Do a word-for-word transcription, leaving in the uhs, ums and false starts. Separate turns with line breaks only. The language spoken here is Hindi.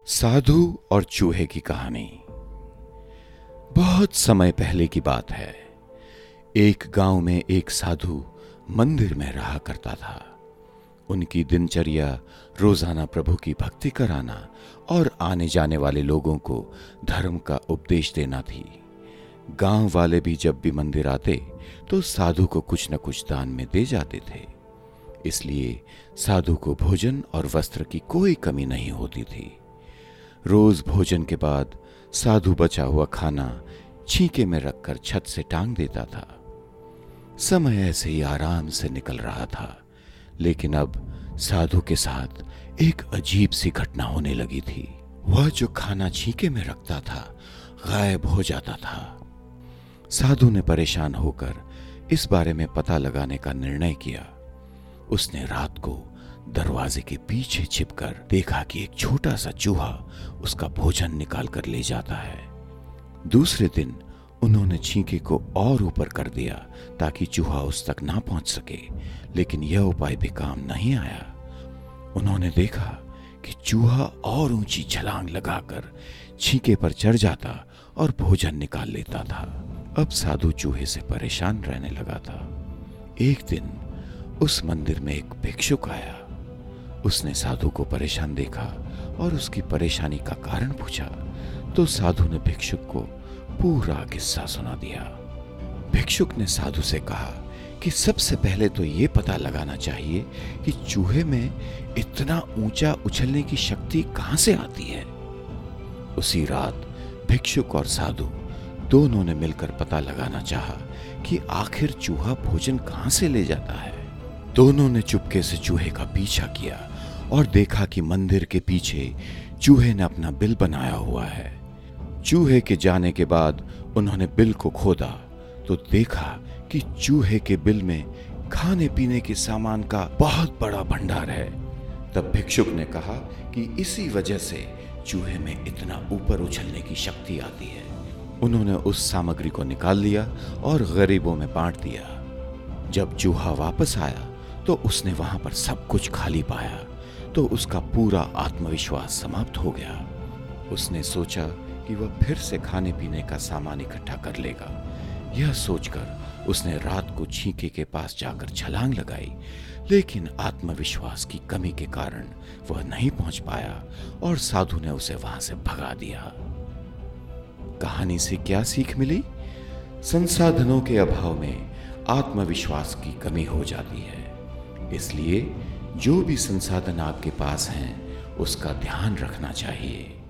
साधु और चूहे की कहानी। बहुत समय पहले की बात है। एक गांव में एक साधु मंदिर में रहा करता था। उनकी दिनचर्या रोजाना प्रभु की भक्ति कराना और आने जाने वाले लोगों को धर्म का उपदेश देना थी। गांव वाले भी जब भी मंदिर आते तो साधु को कुछ न कुछ दान में दे जाते थे। इसलिए साधु को भोजन और वस्त्र की कोई कमी नहीं होती थी। रोज भोजन के बाद साधु बचा हुआ खाना छींके में रखकर छत से टांग देता था। समय ऐसे ही आराम से निकल रहा था, लेकिन अब साधु के साथ एक अजीब सी घटना होने लगी थी। वह जो खाना छींके में रखता था गायब हो जाता था। साधु ने परेशान होकर इस बारे में पता लगाने का निर्णय किया। उसने रात को दरवाजे के पीछे छिपकर देखा कि एक छोटा सा चूहा उसका भोजन निकाल कर ले जाता है। दूसरे दिन उन्होंने छींके को और ऊपर कर दिया ताकि चूहा उस तक ना पहुंच सके, लेकिन यह उपाय भी काम नहीं आया। उन्होंने देखा कि चूहा और ऊंची छलांग लगाकर छींके पर चढ़ जाता और भोजन निकाल लेता था। अब साधु चूहे से परेशान रहने लगा था। एक दिन उस मंदिर में एक भिक्षुक आया। उसने साधु को परेशान देखा और उसकी परेशानी का कारण पूछा तो साधु ने भिक्षुक को पूरा किस्सा सुना दिया। भिक्षुक ने साधु से कहा कि सबसे पहले तो ये पता लगाना चाहिए कि चूहे में इतना ऊंचा उछलने की शक्ति कहां से आती है। उसी रात भिक्षुक और साधु दोनों ने मिलकर पता लगाना चाहा कि आखिर चूहा भोजन कहां से ले जाता है। दोनों ने चुपके से चूहे का पीछा किया और देखा कि मंदिर के पीछे चूहे ने अपना बिल बनाया हुआ है। चूहे के जाने के बाद उन्होंने बिल को खोदा तो देखा कि चूहे के बिल में खाने पीने के सामान का बहुत बड़ा भंडार है। तब भिक्षुक ने कहा कि इसी वजह से चूहे में इतना ऊपर उछलने की शक्ति आती है। उन्होंने उस सामग्री को निकाल लिया और गरीबों में बांट दिया। जब चूहा वापस आया तो उसने वहां पर सब कुछ खाली पाया तो उसका पूरा आत्मविश्वास समाप्त हो गया। उसने सोचा कि वह फिर से खाने पीने का सामान इकट्ठा कर लेगा। यह सोचकर उसने रात को छींके के पास जाकर छलांग लगाई, लेकिन आत्मविश्वास की कमी के कारण वह नहीं पहुंच पाया और साधु ने उसे वहां से भगा दिया। कहानी से क्या सीख मिली? संसाधनों के अभाव में आत्मविश्वास की कमी हो जाती है। इसलिए जो भी संसाधन आपके पास हैं उसका ध्यान रखना चाहिए।